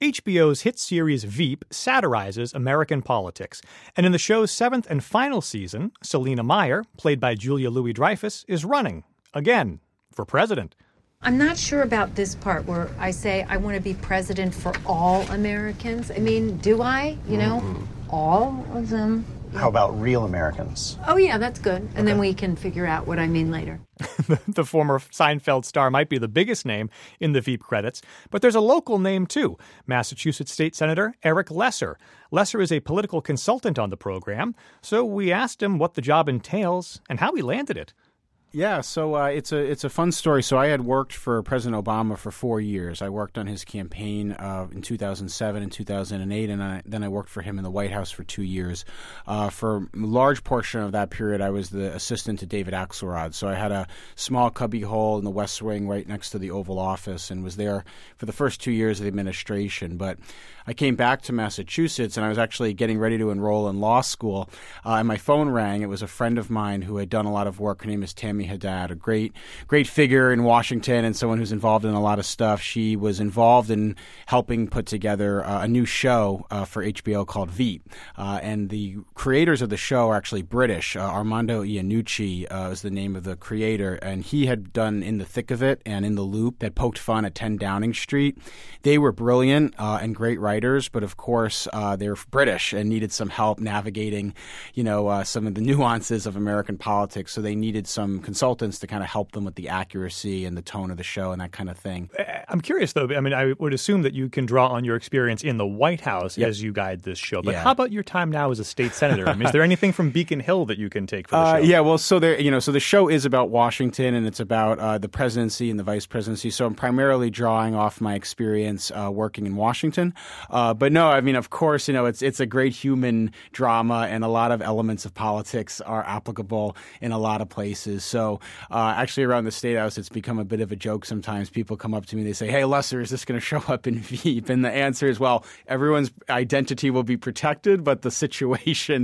HBO's hit series Veep satirizes American politics, and in the show's seventh and final season, Selina Meyer, played by Julia Louis-Dreyfus, is running, again, for president. I'm not sure about this part where I say I want to be president for all Americans. I mean, do I? You know, all of them? How about real Americans? Oh, yeah, that's good. And then we can figure out what I mean later. The former Seinfeld star might be the biggest name in the Veep credits, but there's a local name, too. Massachusetts State Senator Eric Lesser. Lesser is a political consultant on the program, so we asked him what the job entails and how he landed it. Yeah, so it's a fun story. So I had worked for President Obama for 4 years. I worked on his campaign in 2007 and 2008, and then I worked for him in the White House for 2 years. For a large portion of that period, I was the assistant to David Axelrod. So I had a small cubby hole in the West Wing right next to the Oval Office and was there for the first 2 years of the administration. But I came back to Massachusetts, and I was actually getting ready to enroll in law school, and my phone rang. It was a friend of mine who had done a lot of work. Her name is Tammy Haddad, a great figure in Washington and someone who's involved in a lot of stuff. She was involved in helping put together a new show for HBO called Veep. And the creators of the show are actually British. Armando Iannucci is the name of the creator, and he had done In the Thick of It and In the Loop that poked fun at 10 Downing Street. They were brilliant and great writers, but of course they're British and needed some help navigating, some of the nuances of American politics. So they needed some consultants to kind of help them with the accuracy and the tone of the show and that kind of thing. I'm curious, though. I mean, I would assume that you can draw on your experience in the White House as you guide this show. But how about your time now as a state senator? I mean, is there anything from Beacon Hill that you can take for the show? Yeah, well, so the show is about Washington, and it's about the presidency and the vice presidency. So I'm primarily drawing off my experience working in Washington. But no, I mean, of course, it's a great human drama, and a lot of elements of politics are applicable in a lot of places. So actually around the State House, it's become a bit of a joke sometimes. People come up to me and they say, hey, Lesser, is this going to show up in Veep? And the answer is, well, everyone's identity will be protected, but the situation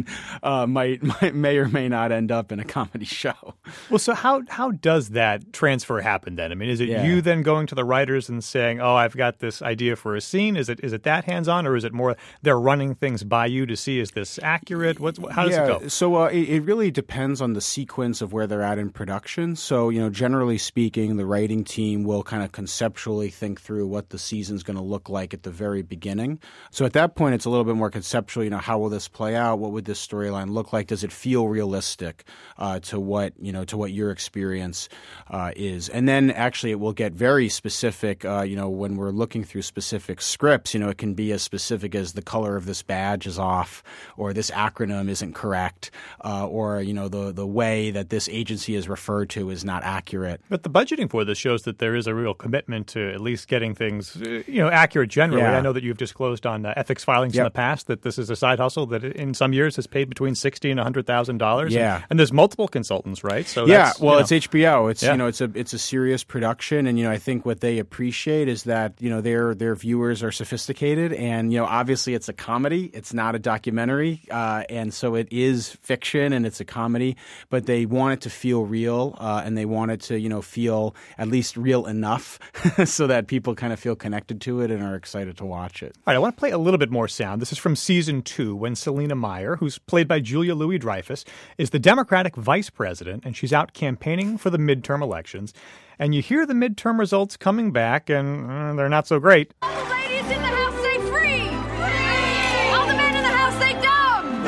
may or may not end up in a comedy show. Well, so how does that transfer happen then? I mean, is it you then going to the writers and saying, oh, I've got this idea for a scene? Is it that hands-on, or is it more they're running things by you to see, is this accurate? How does it go? So it really depends on the sequence of where they're at in production. So, generally speaking, the writing team will kind of conceptually think through what the season's going to look like at the very beginning. So at that point, it's a little bit more conceptual. How will this play out? What would this storyline look like? Does it feel realistic to what your experience is? And then actually it will get very specific, when we're looking through specific scripts. It can be as specific as the color of this badge is off, or this acronym isn't correct, or the way that this agency is referred to is not accurate. But the budgeting for this shows that there is a real commitment to at least getting things accurate generally. I know that you've disclosed on ethics filings in the past that this is a side hustle that in some years has paid between $60,000 and $100,000. Yeah, and there's multiple consultants, right? So it's HBO. It's a serious production, and I think what they appreciate is that their viewers are sophisticated, and obviously it's a comedy. It's not a documentary, and so it is fiction and it's a comedy, but they want it to feel real, and they want it to feel at least real enough so that people kind of feel connected to it and are excited to watch it. All right, I want to play a little bit more sound. This is from season 2 when Selina Meyer, who's played by Julia Louis-Dreyfus, is the Democratic vice president, and she's out campaigning for the midterm elections. And you hear the midterm results coming back, and they're not so great. All the ladies in the house say free! Free! All the men in the house say dumb!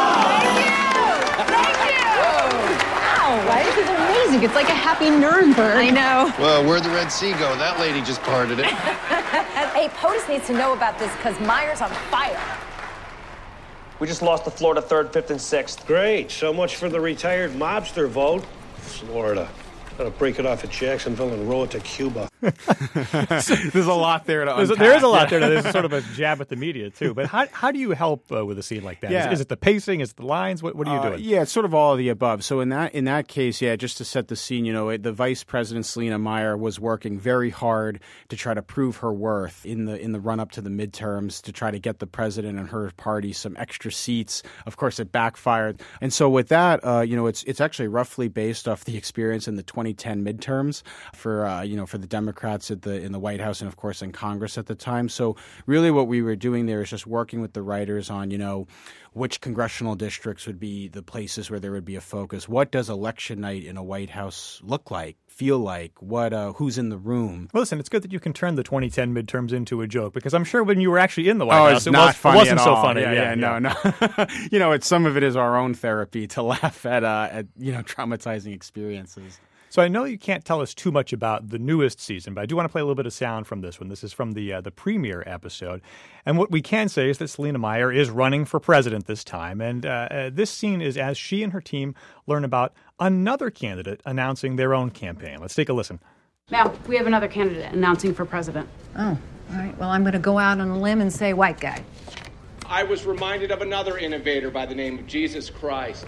Thank you! Wow, right? This is amazing. It's like a happy Nuremberg. I know. Well, where'd the Red Sea go? That lady just parted it. Hey, POTUS needs to know about this because Meyer's on fire. We just lost to Florida 3rd, 5th, and 6th. Great. So much for the retired mobster vote. Florida. Gotta break it off at Jacksonville and row it to Cuba. There's a lot there to unpack. There is a lot there. There's sort of a jab at the media, too. But how do you help with a scene like that? Yeah. Is it the pacing? Is it the lines? What are you doing? Yeah, it's sort of all of the above. So in that case, just to set the scene, the vice president, Selina Meyer, was working very hard to try to prove her worth in the run-up to the midterms, to try to get the president and her party some extra seats. Of course, it backfired. And so with that, it's actually roughly based off the experience in the 20 2010 midterms for for the Democrats in the White House and of course in Congress at the time. So really what we were doing there is just working with the writers on, which congressional districts would be the places where there would be a focus. What does election night in a White House look like, feel like? Who's in the room? Well, listen, it's good that you can turn the 2010 midterms into a joke, because I'm sure when you were actually in the White House, it wasn't so funny. No. Some of it is our own therapy to laugh at traumatizing experiences. So I know you can't tell us too much about the newest season, but I do want to play a little bit of sound from this one. This is from the premiere episode. And what we can say is that Selina Meyer is running for president this time. And this scene is as she and her team learn about another candidate announcing their own campaign. Let's take a listen. Now, we have another candidate announcing for president. Oh, all right. Well, I'm going to go out on a limb and say white guy. I was reminded of another innovator by the name of Jesus Christ.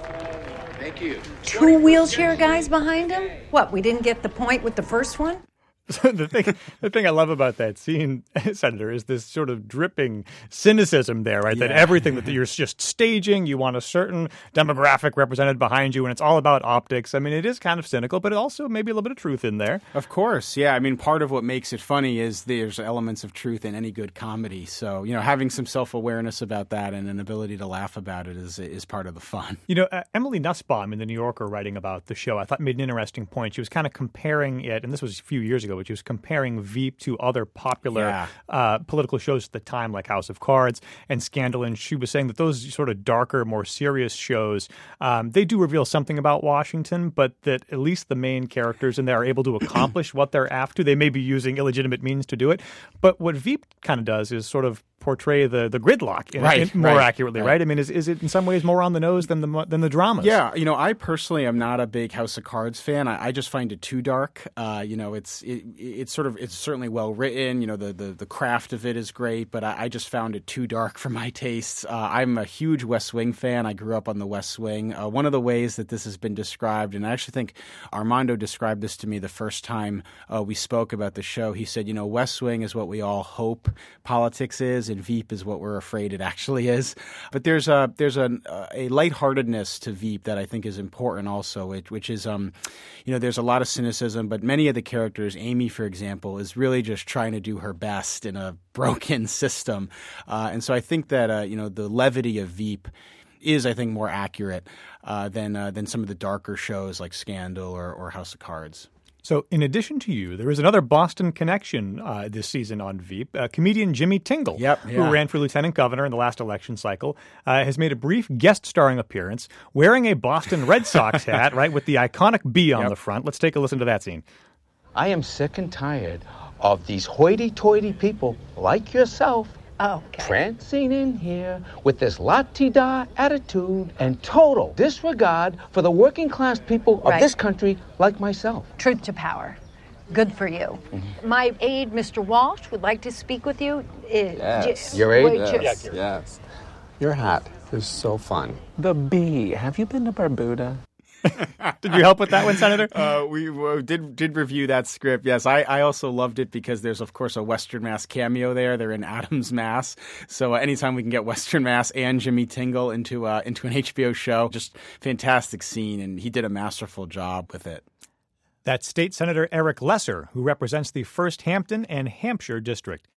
Thank you. 2 wheelchair guys behind him? What, we didn't get the point with the first one? So the thing I love about that scene, Senator, is this sort of dripping cynicism there, right? Yeah. That everything that you're just staging, you want a certain demographic represented behind you, and it's all about optics. I mean, it is kind of cynical, but it also maybe a little bit of truth in there. Of course, yeah. I mean, part of what makes it funny is there's elements of truth in any good comedy. So, having some self-awareness about that and an ability to laugh about it is part of the fun. Emily Nussbaum in The New Yorker writing about the show, I thought made an interesting point. She was kind of comparing it, and this was a few years ago, which was comparing Veep to other popular political shows at the time, like House of Cards and Scandal. And she was saying that those sort of darker, more serious shows, they do reveal something about Washington, but that at least the main characters in there are able to accomplish what they're after. They may be using illegitimate means to do it. But what Veep kind of does is sort of portray the gridlock more accurately, right? I mean, is it in some ways more on the nose than the dramas? Yeah, I personally am not a big House of Cards fan. I just find it too dark. It's certainly well written. The craft of it is great, but I just found it too dark for my tastes. I'm a huge West Wing fan. I grew up on the West Wing. One of the ways that this has been described, and I actually think Armando described this to me the first time we spoke about the show. He said, West Wing is what we all hope politics is, and Veep is what we're afraid it actually is. But there's a lightheartedness to Veep that I think is important also, which is there's a lot of cynicism, but many of the characters, Amy, for example, is really just trying to do her best in a broken system. And so I think that the levity of Veep is, I think, more accurate than some of the darker shows like Scandal or House of Cards. So in addition to you, there is another Boston connection this season on Veep. Comedian Jimmy Tingle, who ran for lieutenant governor in the last election cycle, has made a brief guest starring appearance wearing a Boston Red Sox hat, right, with the iconic B on the front. Let's take a listen to that scene. I am sick and tired of these hoity-toity people like yourself prancing in here with this la-ti-da attitude and total disregard for the working class people of this country like myself. Truth to power. Good for you. Mm-hmm. My aide, Mr. Walsh, would like to speak with you. Yes. Your aide? Yes. Your hat is so fun. The bee. Have you been to Barbuda? Did you help with that one, Senator? We did review that script. Yes, I also loved it because there's, of course, a Western Mass cameo there. They're in Adams Mass. So anytime we can get Western Mass and Jimmy Tingle into an HBO show, just fantastic scene. And he did a masterful job with it. That's State Senator Eric Lesser, who represents the 1st Hampton and Hampshire District.